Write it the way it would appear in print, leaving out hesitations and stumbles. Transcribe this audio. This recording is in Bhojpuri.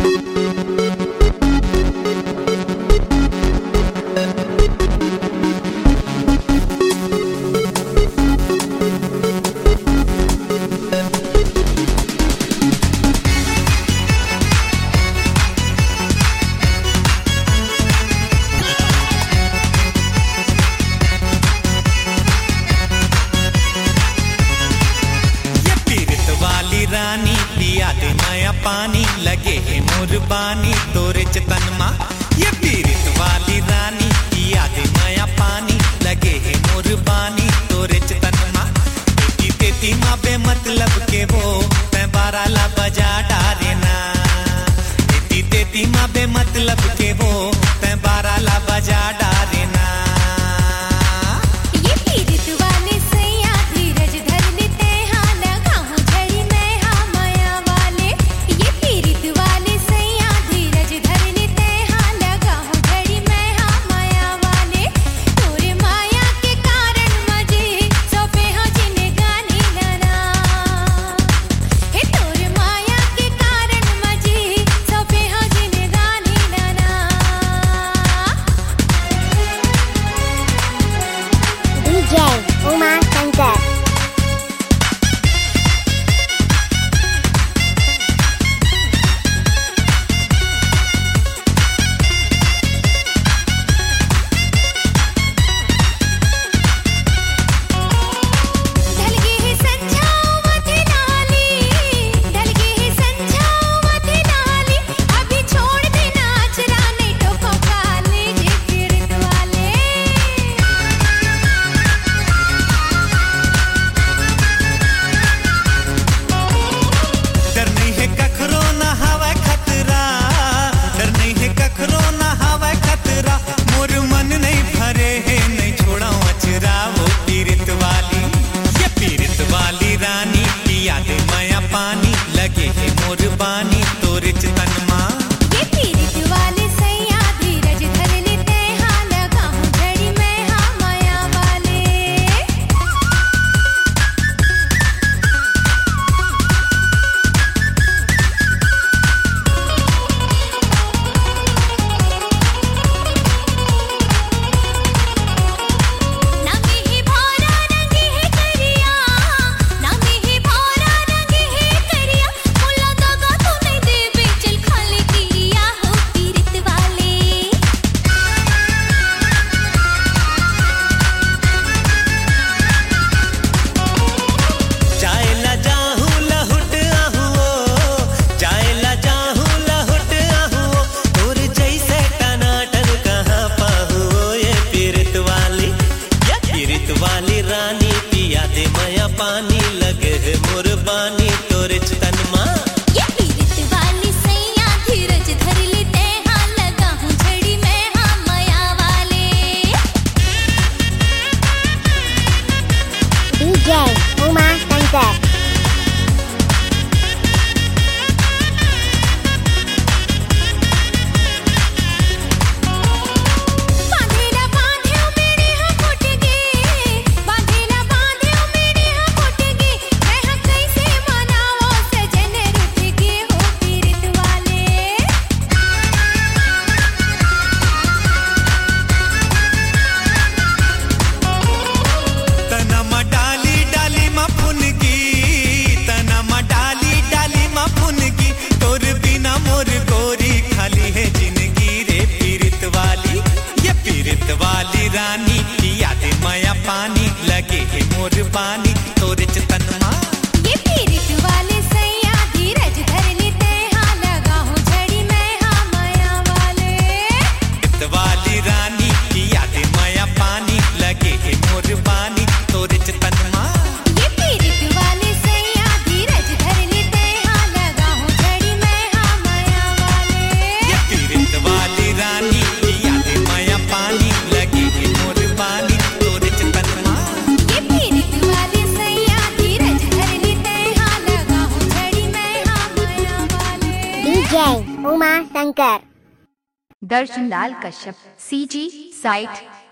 रानी पिया दे माया पानी लगे है मुरबानी तोरे चतन मा। ये पीरित वाली रानी पिया दे माया पानी लगे है मुरबानी तोरे चतन मा। तेती तेती माँ बे मतलब के वो मैं बारा ला बजा डारे ना। तेती तेती माँ बे मतलब के वो मैं बारा ला बजा डारे ना। Uma Shankar. पानी लगे है मुरबानी तोरे चतन माँ। ये पीरित वाले सैया धीरज धर लेते हाँ लगा हूँ झड़ी मैं हाँ माया वाले। नामी ही भौरा रंगी है करिया, नामी ही भौरा रंगी है करिया। मुला दागा तू नहीं दे बेचल खाली किरिया हो पीरित वाले। जाए ला जाहू लहुट आहुओ, जाए ला जाहू लहुट आहुओ। तोर जैसे टनाटन कहाँ पाहुओ। ये पीरित वाली रानी पिया दे माया पानी लगे है मुरबानी तोरे चतन माँ। ये पीरित वाली सैया धीरज धर लेते हाँ लगा हूँ झड़ी मैं हाँ माया वाले। DJ Uma Shankar. बांधेला बांध्यो मेरे हाँ फुट गे, बांधेला बांध्यो मेरे हाँ फुट गे। मैं हाँ कैसे मनावो सजन रूठ गे हो पीरित वाले। तना मा डाली डाली मा फुनगी, तना मा डाली डाली मा फुनगी। तोर बिना मोर गोरी खाली है जिंदगी रे पीरित वाली। ये पीरित वाली रानी पिया दे माया पानी लगे है मुरबानी तोरे चतन माँ। ये पीरित वाले सैया धीरज धर लेते हाँ लगा हूँ झड़ी मैं हाँ माया वाले। पीरित वाली रानी पिया दे माया पानी लगे है मुरबानी तोरे चतन माँ। ये पीरित वाले सैया धीरज धर लेते हाँ लगा हूँ झड़ी मैं हाँ माया वाले। ये पीरित वाली रानी पिया दे माया पानी लगे है मुरबानी तोरे चतन माँ। ये पीरित वाले सैया धीरज धर लेते हाँ लगा हूँ झड़ी मैं हाँ माया वाले। DJ Uma Shankar. दर्शन लाल कश्यप CG साइट